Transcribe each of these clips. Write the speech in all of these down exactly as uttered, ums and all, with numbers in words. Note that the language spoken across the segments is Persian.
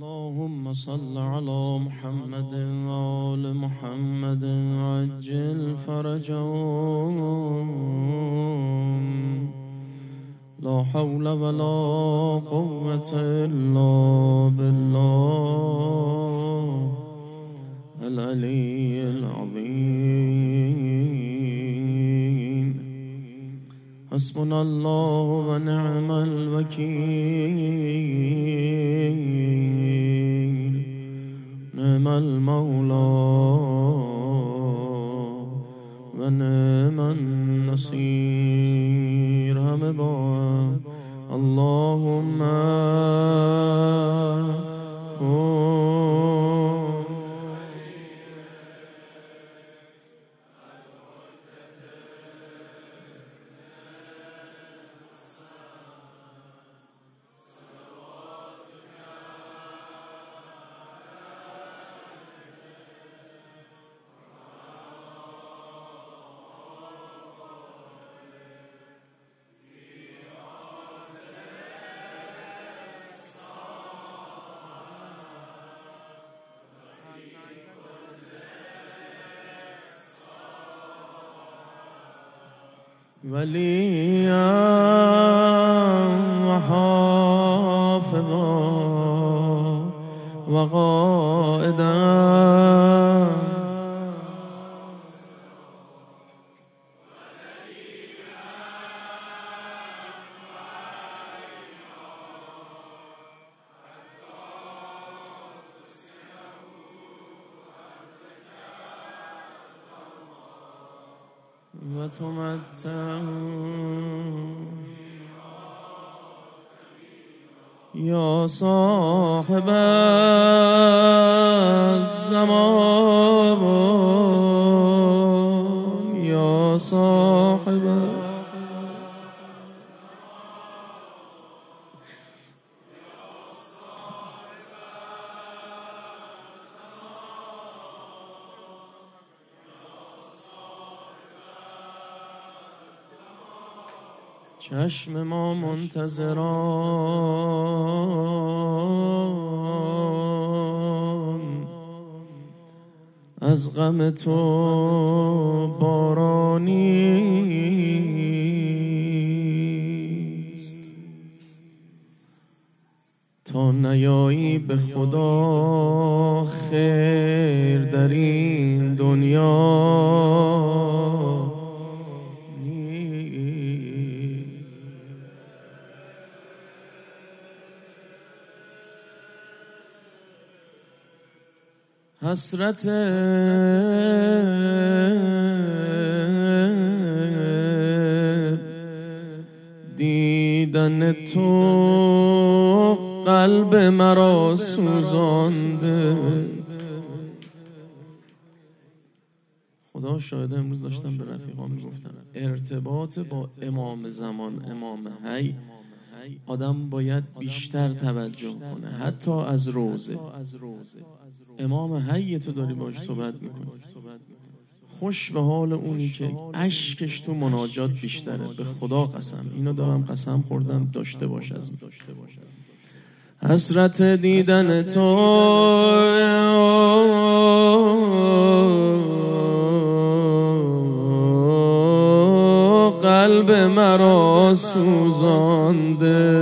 اللهم صل على محمد وآل محمد عجل فرجهم لا حول ولا قوة إلا بالله العلي العظيم حسبنا الله ونعم الوكيل نعم المولى ونعم النصير هم با اللهم كن وليا وحافظا وقائدا وتمتع يا صاحب الزمان يا صاحب چشم ما منتظران از غم تو بارانیست تا نیایی به خدا خیر در این دنیا حسرت دیدن تو قلب مرا سوزانده خدا شاهده امروز داشتم به رفیقان میگفتم ارتباط با امام زمان امام حی آدم باید بیشتر توجه کنه حتی از روزه امام حی تو داری باش صحبت میکنی خوش به حال اونی که اشکش تو مناجات بیشتره به خدا قسم اینو دارم قسم خوردم داشته باش از حسرت دیدن تو قلب مرا سوزانده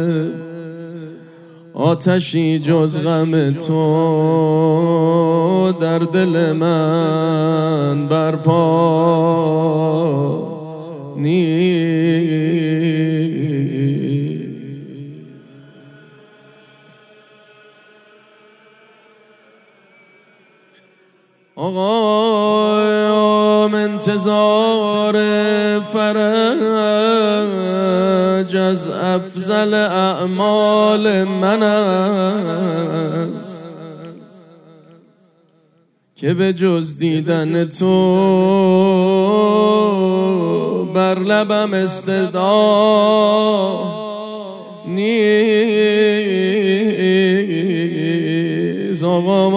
آتشی جز غم تو در دل من برپا نیست آقا انتظار فرج از افضل اعمال من است که به جز دیدن تو بر لبم استدعا نیست آقا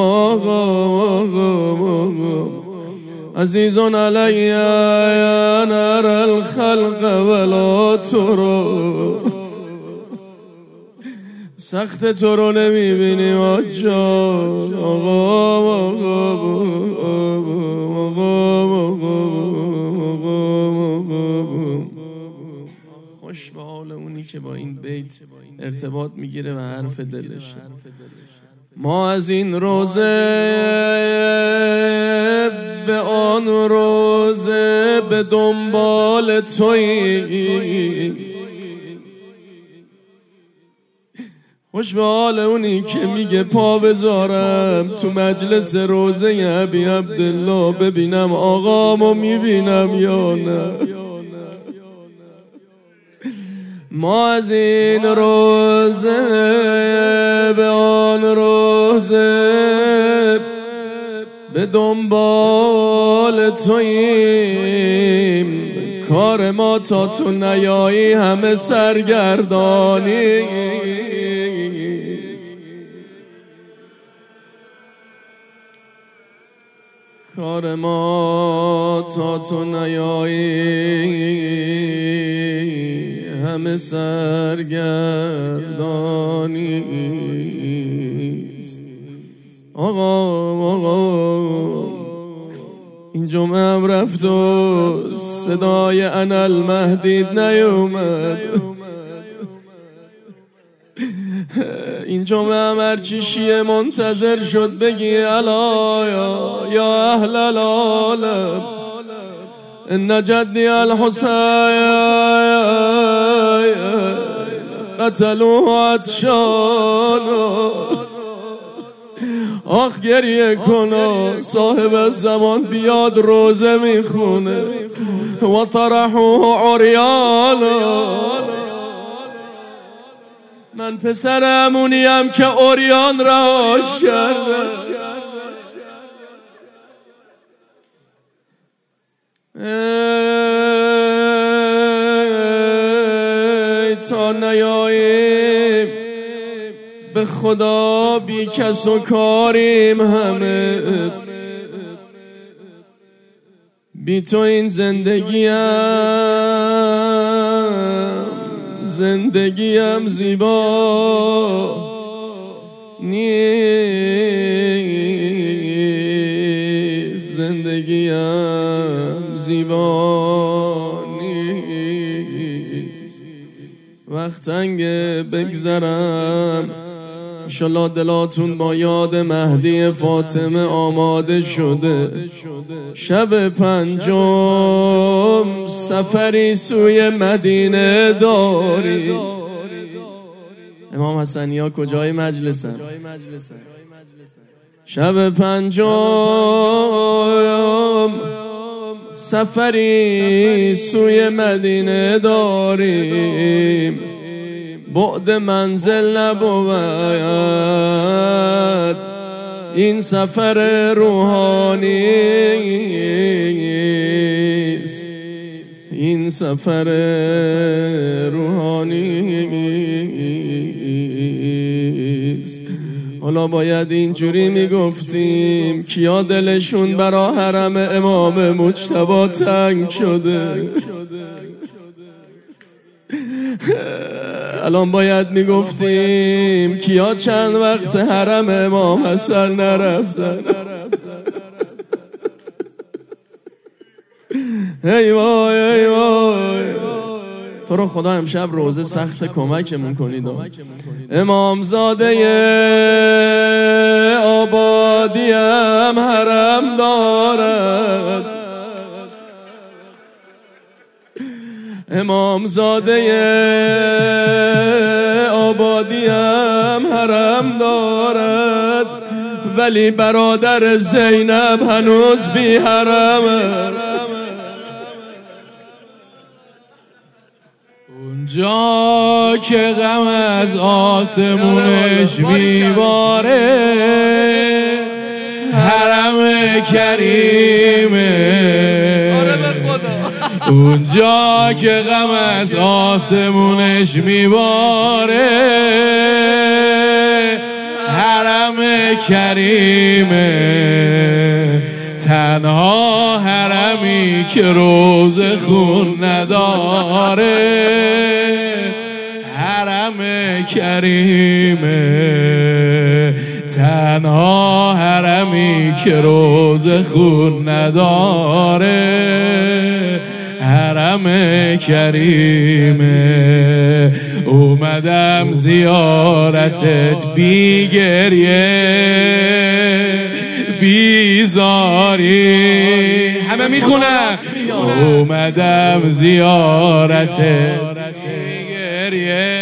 آقا عزیز علی ان ارى الخلق ولا ترى سخت تو رو نمیبینیم آجا آقا آقا خوش به حال اونی که با این بیت ارتباط میگیره و حرف دلشه. ما از این روزه به آن روزه به دنبال تویی. خوش به حال اونی که میگه پا بذارم تو مجلس روزه ابی عبدالله ببینم آقامو میبینم یا نه. ما از این روزه به آن روزه به دنبال توییم. کار ما تا تو نیایی همه سرگردانی. کار ما تا تو نیایی همه سرگردانی. آقا آقا این جمعه هم رفت و صدای انا المهدی نیومد. این جمعه هم هرچی شیعه منتظر شد بگی الا یا, یا اهل العالم ان جدی الحسین قتلوه عطشان. آخ گریه کن صاحب زمان بیاد روزه میخونه و طرحوه عریانا. من پسر امونیم که عریان رهاش کرده. ای تا نیاییم به خدا بی کس و کاریم همه. بی تو این زندگیم زندگیم زیبا نیست. زندگیم زیبا نیست. وقت تنگه بگذرم انشالله دلاتون با یاد مهدی فاطمه آماده شده. شب پنجم سفری سوی مدینه داری. امام حسنی ها کجای مجلسن؟ شب پنجم سفری سوی مدینه داریم. بعد منزل نبود این سفر روحانی است. این سفر روحانی است. حالا باید اینجوری میگفتیم کیا دلشون برا حرم امام مجتبی تنگ شده. الان باید میگفتیم کیا چند وقت حرم امام حسن نرفتن. ای وای ای وای تو رو خدا امشب روزه سخت کمکمون کنید. امامزاده آبادیم حرم دارد. امامزاده آبادیم حرم دارد ولی برادر زینب هنوز بی حرمه. اونجا که غم از آسمونش میباره حرم کریمه. اونجا که غم از آسمونش میباره حرم کریمه. تنها حرمی که روز خون نداره حرم کریمه، تنها حرمی که روزه خون نداره، حرم کریمه. اومدم زیارتت بی گریه بیزاری، همه میخونن. اومدم زیارتت بی گریه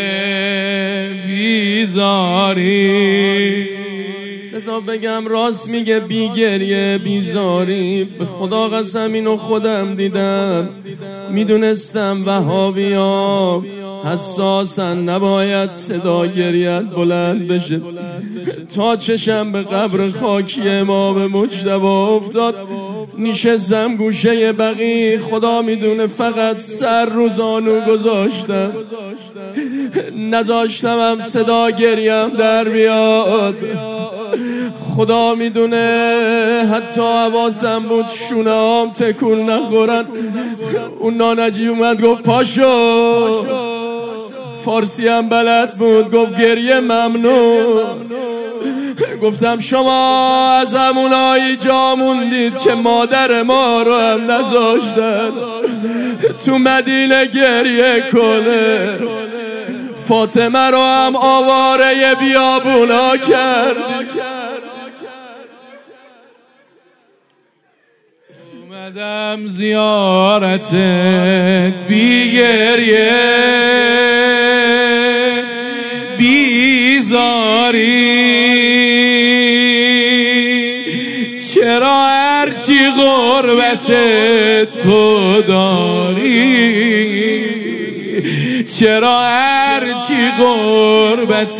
بیزاری. بذار بگم راست میگه، بی گریه بیزاری. به خدا قسم اینو خودم دیدم، میدونستم وهابی‌ها حساسن، نباید صدا گریت بلند بشه. تا چشم به قبر خاکی امام مجتبی افتاد، نشستم گوشه بقی، خدا میدونه فقط سر رو زانو گذاشتم، نذاشتم هم صدا گریم در بیاد. خدا میدونه حتی حواسم بود شونه هام تکون نخورن. اون نانجی اومد گفت پاشو، فارسی هم بلد بود، گفت گریه ممنوع. گفتم شما از همونایی جا موندید که مادر ما رو هم نذاشتن تو مدینه گریه کنه، فاطمه رو هم آواره بیابونا کرد. اومدم زیارتت بی گریه بیزاری، چرا هرچی غربت تو داری، چرا هرچی غربت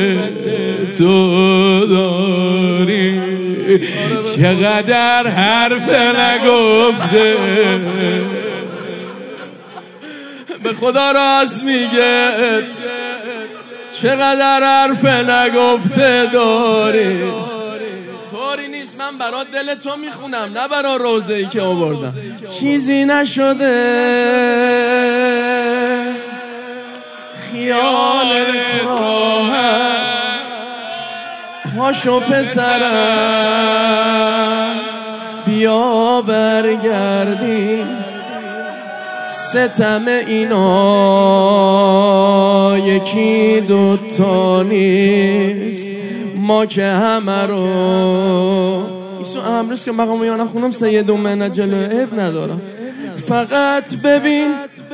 تو داری، چقدر حرف نگفته. به خدا راست میگه، چقدر حرف نگفته داری. طوری نیست من برات دل تو میخونم، نه برا روزه ای که آوردم. چیزی نشده خیالت راحت، پاشو پسرم بیا برگردی، ستم اینا یکی دوتا نیست، ما که همه رو ایسو امروز که مقام یا نخونم سید من جلو عیب ندارم. فقط ببین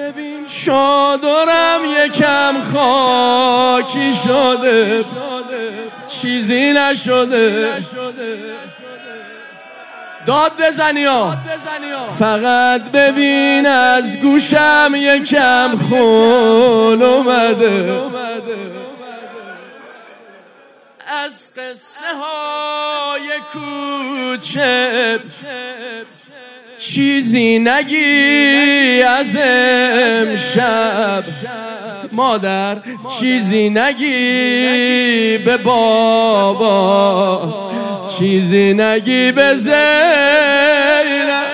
چادرم یکم خاکی شده، چیزی نشده، داد بزنی ها. فقط ببین از گوشم یکم خون اومده، از قصه های کوچه چیزی نگی از امشب، مادر چیزی نگی به بابا، چیزی نگی به زینب.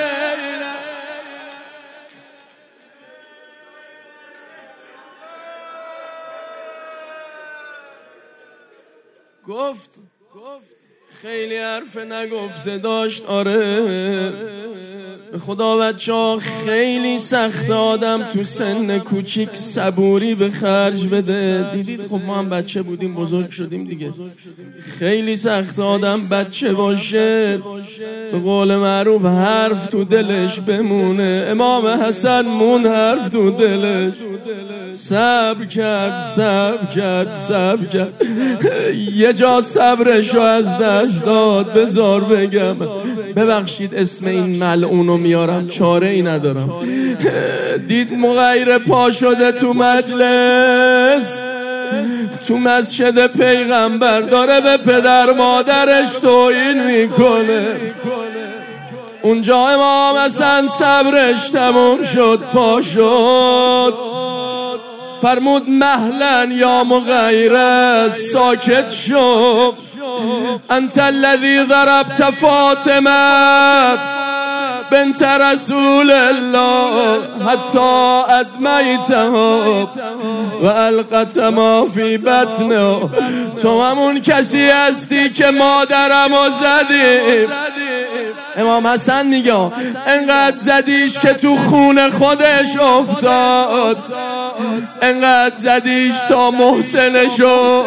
گفت خیلی حرف نگفته داشت. آره به خدا بچه ها خیلی سخت آدم تو سن کوچیک صبوری به خرج بده. دیدید خب ما هم بچه بودیم بزرگ شدیم دیگه. خیلی سخت آدم بچه باشه، به قول معروف حرف تو دلش بمونه. امام حسن مون حرف تو دلش، صبر کرد صبر کرد صبر کرد، یه جا صبرشو از دست داد. بذار بگم، ببخشید اسم این ملعونو میارم، چاره ای ندارم. دید مغیر پا شده تو مجلس، تو مسجد پیغمبر داره به پدر مادرش توهین میکنه. اونجا امام حسن صبرش تموم شد، پا شد، فرمود مهلا یا مغیره، ساکت شو. انت الذی ضربت فاطمه، بنت رسول الله حتی ادمیتها و القت ما فی بطنه. تو همون کسی هستی که مادرمو زدی. امام حسن میگه انقدر زدیش که تو خون خودش افتاد، انقدر زدیش تا محسنشو.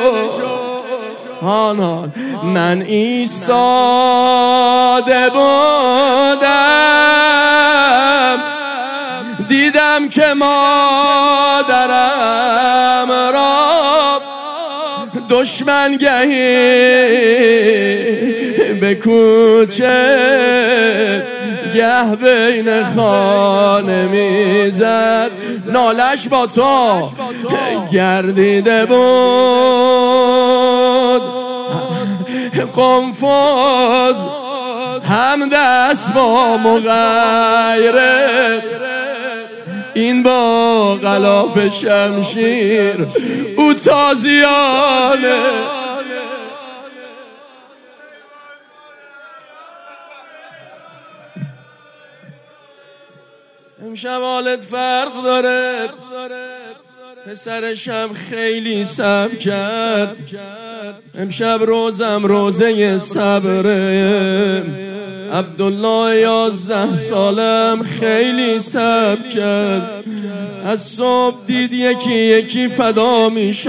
هان من ایستاده بودم دیدم که مادرم را دشمن گهی به کوچه گه بین خانه میزد. نالش با تو گردیده بود قنفذ هم دست با مغیره، این با غلاف شمشیر او تازیانه. امشب حالت فرق داره، پسرشم خیلی صبر کرد. امشب روزم روزه صبره. عبدالله یازده سالم خیلی صبر کرد. از صبح دید یکی یکی فدا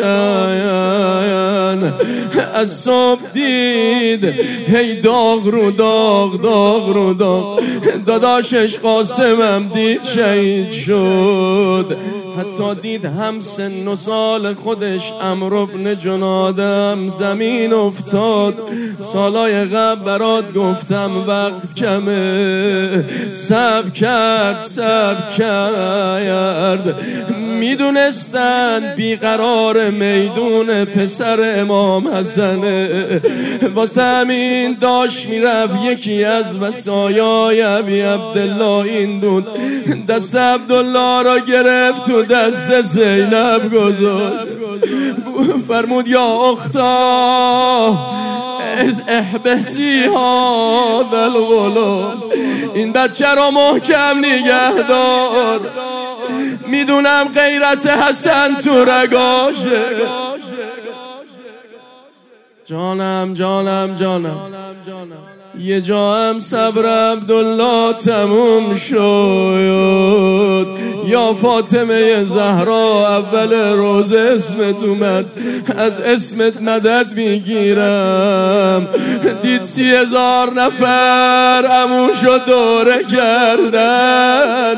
میشن، از صبح دید هی داغ رو داغ داغ رو داغ. داداشش قاسمم دید شهید شد. حتی دید هم سن و سال خودش عمرو ابن جنادم زمین افتاد. سالای قبل برات گفتم وقت کمه، صبر کرد صبر کرد. میدونستن بیقرار میدون پسر امام حسنه، واسه همین داشت میرفت یکی از وصایای ابی عبدالله این بود. دست عبدالله را گرفت تو دست زینب گذاشت، فرمود یا اختا از احبسی هذا الغلام، این بچه را محکم نگه دار. میدونم غیرت حسن تو رگاشه. جانم جانم جانم یه جا هم صبر عبدالله تموم شد. یا فاطمه زهرا اول روز اسمت اومد، از اسمت مدد میگیرم. دید سی هزار نفر عموشو دوره کردن.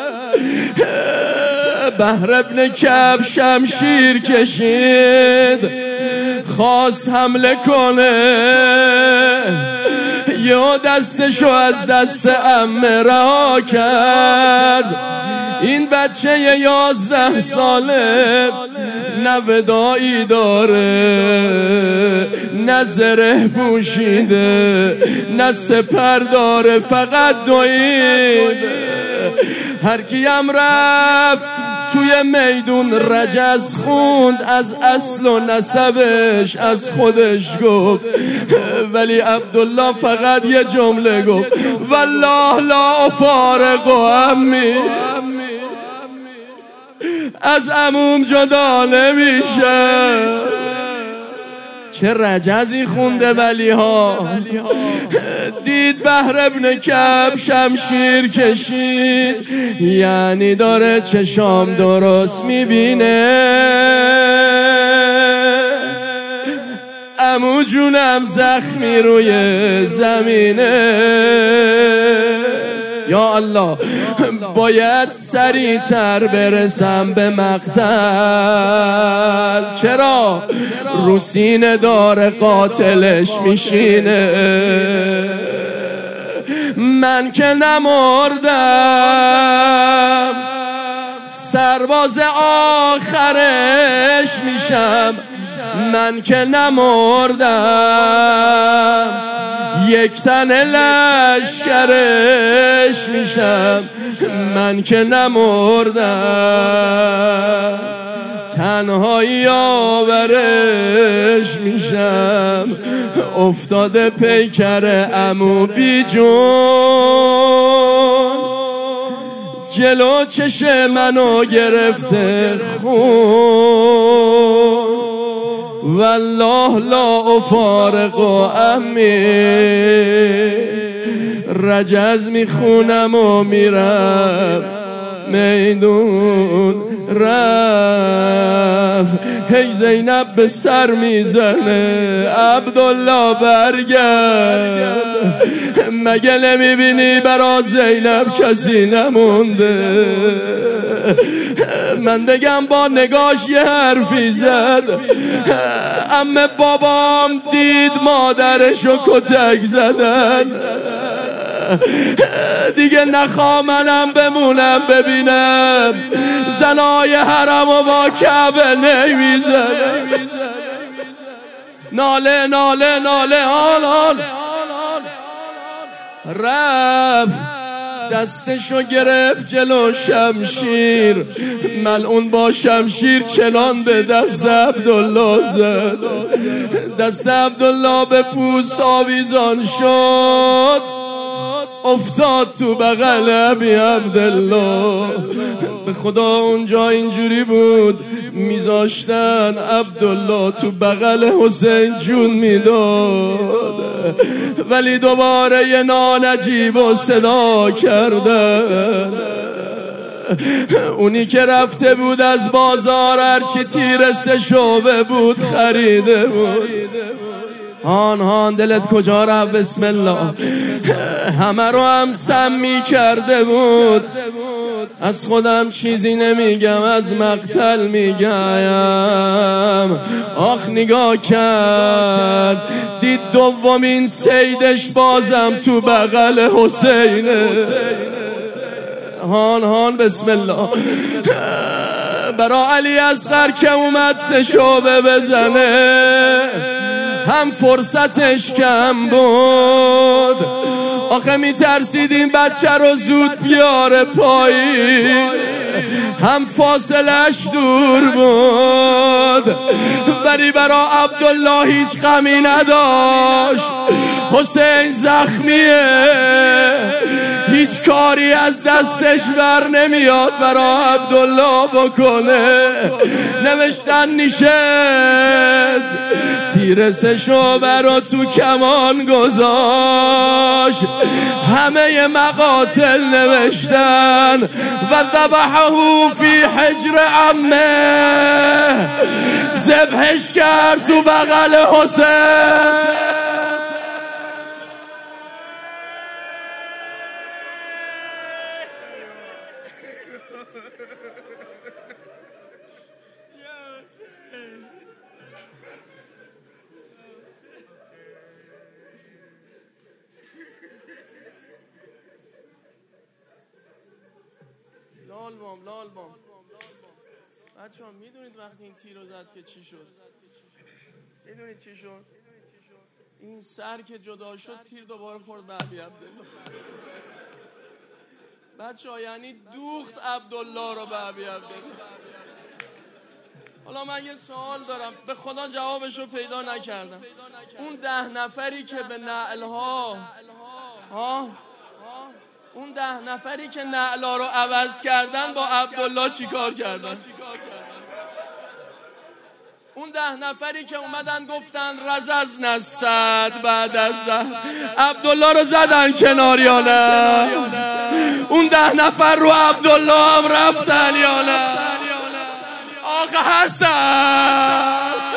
بحر ابن کعب شمشیر کشید، خواست حمله کنه، یه دستشو از دست عمه رها کرد. این بچه یازده ساله نه ودایی داره، نه زره پوشیده، نه سپر داره، فقط دویده. هر کیم رفت توی میدون رجز خوند، از اصل و نسبش از خودش گفت، ولی عبدالله فقط یه جمله گفت والله لا فارق و امی، از عموم جدا نمیشه. چه رجزی خونده ولی ها. دید بحر ابن کعب شمشیر کشید، یعنی داره چشام درست میبینه. عمو جونم زخمی روی زمینه. یا الله باید سریعتر برسم به مقتل. چرا؟ رو سینه داره قاتلش میشینه. من که نمردم سرباز آخرش میشم. من که نمردم یک تن لشکرش میشم. من که نمردم تنهایی آورش میشم، افتاده پیکر عمو بی جون، جلو چش منو گرفته خون، والله لا افارق عمی، رجز میخونم و میرم میدون رفت. هی زینب به سر میزنه عبدالله برگرد، مگه نمیبینی برا زینب کسی نمونده؟ من بگم با نگاش یه حرفی زد، عمه بابام دید مادرشو کتک زدن، دیگه نخوام منم بمونم ببینم زنای حرم و با کعبه نمیزنم. ناله ناله ناله آن آن رفت، دستشو گرفت جلو شمشیر، ملعون با شمشیر چنان به دست عبدالله زد، دست عبدالله به پوست آویزان شد، افتاد تو بغل ابی عبدالله. به خدا اونجا اینجوری بود میذاشتن عبدالله تو بغل حسین جون میداد، ولی دوباره یه نانجیب و صدا کردن. اونی که رفته بود از بازار هرچی تیر سه شعبه بود خریده بود. هان هان دلت کجا رفت بسم الله، همه رو هم سمی کرده بود. از خودم چیزی نمیگم، از مقتل میگم. آخ نگاه کرد دید دومین سیدش بازم تو بغل حسینه. هان هان بسم الله. برا علی اصغر که اومد سه شعبه بزنه هم فرصتش کم بود، آخه می ترسیدیم بچه رو زود بیاره پایین، هم فاصلش دور بود، ولی برا عبدالله هیچ غمی نداشت. حسین زخمیه، هیچ کاری از دستش بر نمیاد برا عبدالله بکنه. نوشتن نشست، تیر سه شعبه رو تو کمان گذاشت، همه مقاتل نوشتن و ذبحه فی حجر عمه، ذبحش کرد تو بغل حسین. لال بام لال بام. بچه ها میدونید وقتی این تیر رو زد که چی شد؟ میدونید چی شد؟ این سر که جدا شد تیر دوباره خورد به ابی عبدالله. بچه ها یعنی دوخت عبدالله رو به ابی عبدالله. حالا من یه سوال دارم، به خدا جوابش رو پیدا نکردم. اون ده نفری که به نعلها ها اون ده نفری که نعلا رو عوض کردن با عبدالله چی کار کردن؟ اون ده نفری که اومدن گفتن رززن از صد بعد از زهر، عبدالله رو زدن کنار یا نه؟ اون ده نفر رو عبدالله هم رفتن یا نه؟ آقا حسن